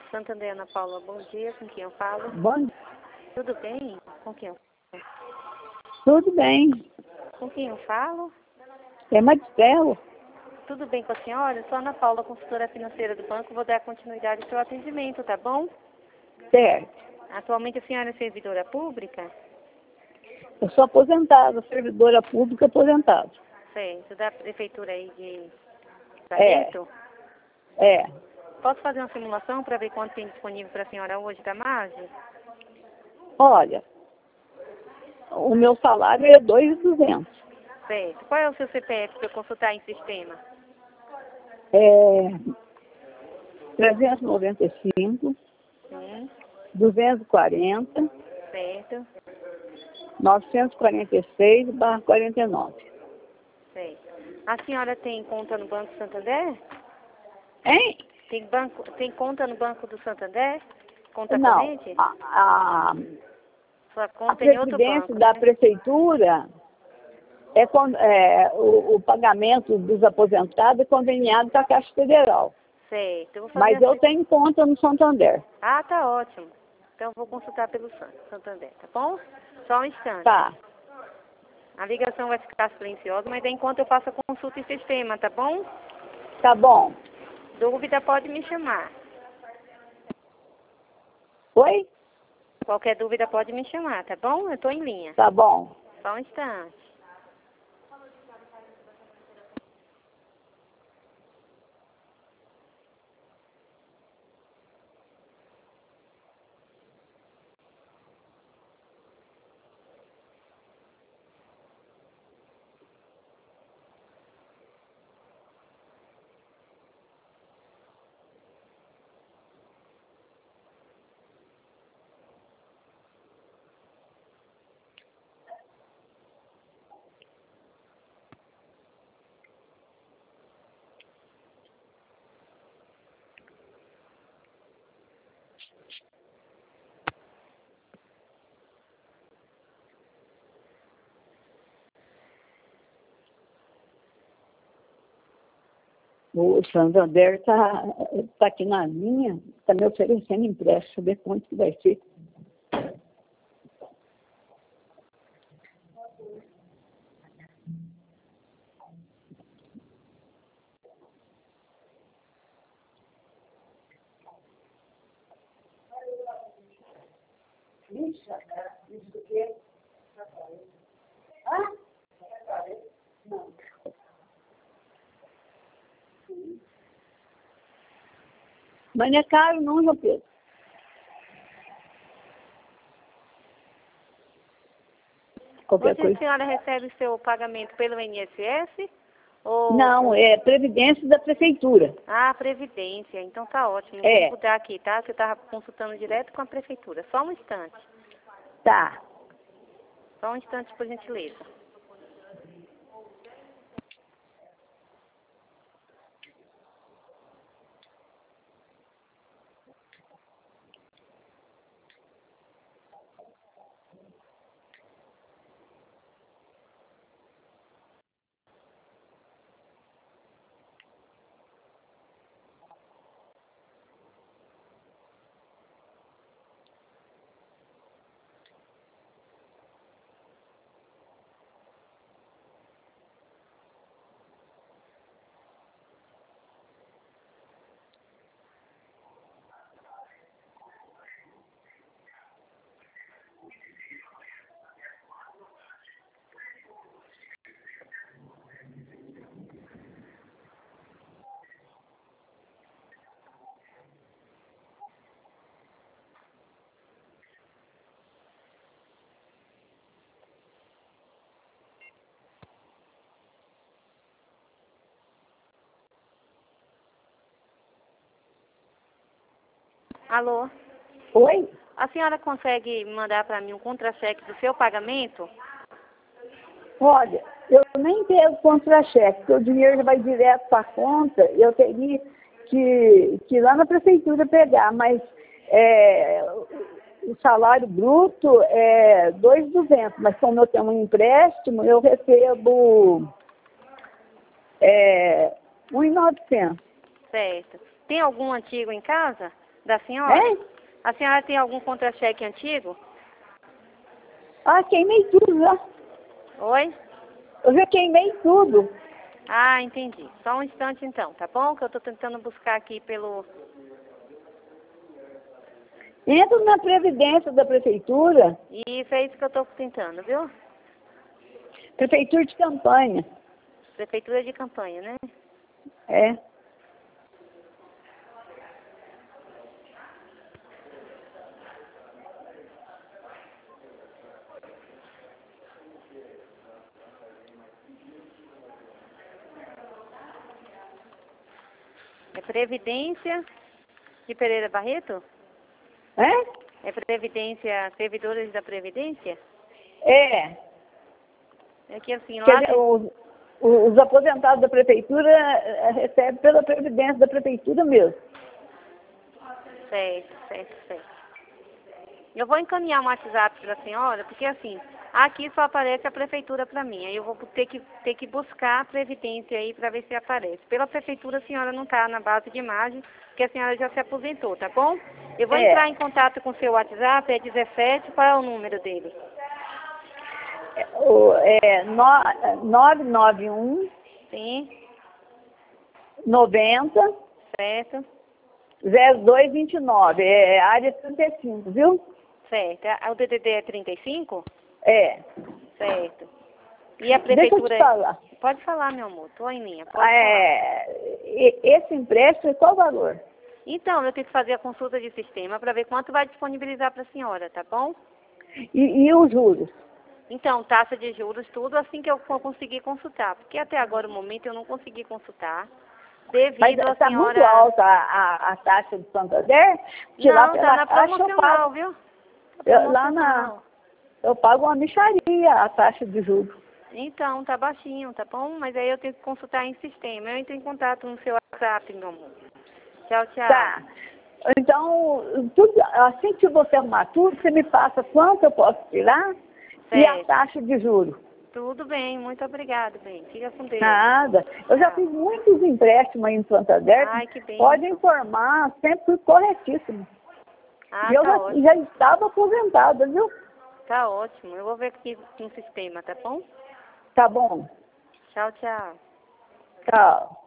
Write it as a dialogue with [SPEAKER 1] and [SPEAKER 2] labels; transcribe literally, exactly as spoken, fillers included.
[SPEAKER 1] Santander, Ana Paula, bom dia, com quem eu falo?
[SPEAKER 2] Bom dia.
[SPEAKER 1] Tudo bem? Com quem eu falo?
[SPEAKER 2] Tudo bem.
[SPEAKER 1] Com quem eu falo?
[SPEAKER 2] É Marcelo.
[SPEAKER 1] Tudo bem com a senhora? Eu sou Ana Paula, consultora financeira do banco, vou dar continuidade ao seu atendimento, tá bom?
[SPEAKER 2] Certo.
[SPEAKER 1] Atualmente a senhora é servidora pública?
[SPEAKER 2] Eu sou aposentada, servidora pública aposentada.
[SPEAKER 1] Certo, da prefeitura aí de
[SPEAKER 2] É.
[SPEAKER 1] Barreto?
[SPEAKER 2] É.
[SPEAKER 1] Posso fazer uma simulação para ver quanto tem disponível para a senhora hoje da margem?
[SPEAKER 2] Olha, o meu salário é dois mil e duzentos.
[SPEAKER 1] Certo. Qual é o seu C P F para eu consultar em sistema?
[SPEAKER 2] É trezentos e noventa e cinco,
[SPEAKER 1] Sim,
[SPEAKER 2] duzentos e quarenta,
[SPEAKER 1] certo,
[SPEAKER 2] novecentos e quarenta e seis barra quarenta e nove.
[SPEAKER 1] certo. A senhora tem conta no Banco Santander?
[SPEAKER 2] Hein?
[SPEAKER 1] Tem, banco, tem conta no Banco do Santander? Conta
[SPEAKER 2] Não,
[SPEAKER 1] corrente?
[SPEAKER 2] a, a,
[SPEAKER 1] Sua
[SPEAKER 2] a
[SPEAKER 1] conta é em outro
[SPEAKER 2] presidência
[SPEAKER 1] banco,
[SPEAKER 2] da
[SPEAKER 1] né?
[SPEAKER 2] prefeitura é, con- é o, o pagamento dos aposentados é conveniado com a Caixa Federal.
[SPEAKER 1] Certo. Eu vou fazer
[SPEAKER 2] Mas eu
[SPEAKER 1] assim.
[SPEAKER 2] tenho conta no Santander.
[SPEAKER 1] Ah, tá ótimo. Então eu vou consultar pelo San- Santander, tá bom? Só um instante.
[SPEAKER 2] Tá,
[SPEAKER 1] A ligação vai ficar silenciosa, mas enquanto eu faço a consulta em sistema, tá bom?
[SPEAKER 2] tá bom.
[SPEAKER 1] Dúvida pode me chamar.
[SPEAKER 2] Oi?
[SPEAKER 1] Qualquer dúvida pode me chamar, tá bom? Eu tô em linha.
[SPEAKER 2] Tá bom.
[SPEAKER 1] Só um instante.
[SPEAKER 2] O Santander está tá aqui na linha, está me oferecendo empréstimo, saber quanto que vai ser. Mas não é caro não, João Pedro. Qualquer
[SPEAKER 1] Hoje a
[SPEAKER 2] coisa.
[SPEAKER 1] senhora recebe o seu pagamento pelo I N S S? Ou...
[SPEAKER 2] Não, é previdência da prefeitura.
[SPEAKER 1] Ah, Previdência. Então tá ótimo.
[SPEAKER 2] É.
[SPEAKER 1] Vou mudar aqui, tá? Você estava consultando direto com a prefeitura. Só um instante.
[SPEAKER 2] Tá.
[SPEAKER 1] Só um instante, por gentileza. Alô?
[SPEAKER 2] Oi?
[SPEAKER 1] A senhora consegue mandar para mim um contra-cheque do seu pagamento?
[SPEAKER 2] Olha, eu nem pego contra-cheque, porque o dinheiro já vai direto para a conta, eu teria que, que ir lá na prefeitura pegar, mas é, o salário bruto é dois mil e duzentos, mas como eu tenho um empréstimo, eu recebo é, um mil e novecentos.
[SPEAKER 1] Certo. Tem algum antigo em casa? Da senhora?
[SPEAKER 2] Hein?
[SPEAKER 1] A senhora tem algum contra-cheque antigo?
[SPEAKER 2] Ah, queimei tudo já.
[SPEAKER 1] Oi?
[SPEAKER 2] Eu já queimei tudo.
[SPEAKER 1] Ah, entendi. Só um instante então, tá bom? Que eu tô tentando buscar aqui pelo...
[SPEAKER 2] Entra na Previdência da Prefeitura.
[SPEAKER 1] Isso, é isso que eu tô tentando, viu?
[SPEAKER 2] Prefeitura de campanha.
[SPEAKER 1] Prefeitura de campanha, né?
[SPEAKER 2] É.
[SPEAKER 1] É Previdência de Pereira Barreto?
[SPEAKER 2] É?
[SPEAKER 1] É Previdência, servidores da Previdência?
[SPEAKER 2] É.
[SPEAKER 1] É que assim,
[SPEAKER 2] Quer
[SPEAKER 1] lá...
[SPEAKER 2] dizer, os, os aposentados da Prefeitura eh, recebem pela Previdência da Prefeitura mesmo.
[SPEAKER 1] Certo, certo, certo. Eu vou encaminhar um WhatsApp para a senhora, porque assim, aqui só aparece a prefeitura para mim. Aí eu vou ter que, ter que buscar a previdência aí para ver se aparece. Pela prefeitura a senhora não está na base de imagem, porque a senhora já se aposentou, tá bom? Eu vou
[SPEAKER 2] É.
[SPEAKER 1] entrar em contato com o seu WhatsApp, é dezessete, qual é o número dele?
[SPEAKER 2] É, o- é no- nove nove um,
[SPEAKER 1] Sim,
[SPEAKER 2] noventa,
[SPEAKER 1] certo,
[SPEAKER 2] zero dois vinte e nove. É área trinta e cinco, viu?
[SPEAKER 1] certo. A- O D D D é trinta e cinco?
[SPEAKER 2] É.
[SPEAKER 1] Certo. E a
[SPEAKER 2] Deixa eu te
[SPEAKER 1] prefeitura...
[SPEAKER 2] falar.
[SPEAKER 1] Pode falar, meu amor, tô em linha, pode
[SPEAKER 2] Ah,
[SPEAKER 1] falar.
[SPEAKER 2] É, e- esse empréstimo, qual o valor?
[SPEAKER 1] Então, eu tenho que fazer a consulta de sistema para ver quanto vai disponibilizar para a senhora, tá bom?
[SPEAKER 2] E, e os juros?
[SPEAKER 1] Então, taxa de juros, tudo assim que eu for conseguir consultar. Porque até agora, no momento, eu não consegui consultar.
[SPEAKER 2] Mas
[SPEAKER 1] Devido à
[SPEAKER 2] está
[SPEAKER 1] senhora...
[SPEAKER 2] muito alta a, a, a taxa de Santander? Que lá
[SPEAKER 1] Não, tá
[SPEAKER 2] pela
[SPEAKER 1] na
[SPEAKER 2] Caixa eu
[SPEAKER 1] promocional,
[SPEAKER 2] pago,
[SPEAKER 1] viu? Tá
[SPEAKER 2] eu, lá na,
[SPEAKER 1] promocional.
[SPEAKER 2] eu pago uma mixaria a taxa de juros.
[SPEAKER 1] Então, tá baixinho, tá bom? Mas aí eu tenho que consultar em sistema. Eu entro em contato no seu WhatsApp, meu amor. Tchau, tchau.
[SPEAKER 2] Tá. Então, tudo, assim que você arrumar tudo, você me passa quanto eu posso tirar e a
[SPEAKER 1] Certo.
[SPEAKER 2] taxa de juros.
[SPEAKER 1] Tudo bem, muito obrigada, bem. Fica com Deus.
[SPEAKER 2] Nada. Eu já
[SPEAKER 1] Tchau.
[SPEAKER 2] fiz muitos empréstimos aí em Santander.
[SPEAKER 1] Ai, que bem.
[SPEAKER 2] Pode informar, sempre fui corretíssimo.
[SPEAKER 1] Ah,
[SPEAKER 2] E eu
[SPEAKER 1] tá
[SPEAKER 2] já,
[SPEAKER 1] ótimo.
[SPEAKER 2] já estava aposentada, viu?
[SPEAKER 1] Tá ótimo. Eu vou ver aqui no sistema, tá bom?
[SPEAKER 2] Tá bom.
[SPEAKER 1] Tchau, tchau.
[SPEAKER 2] Tchau.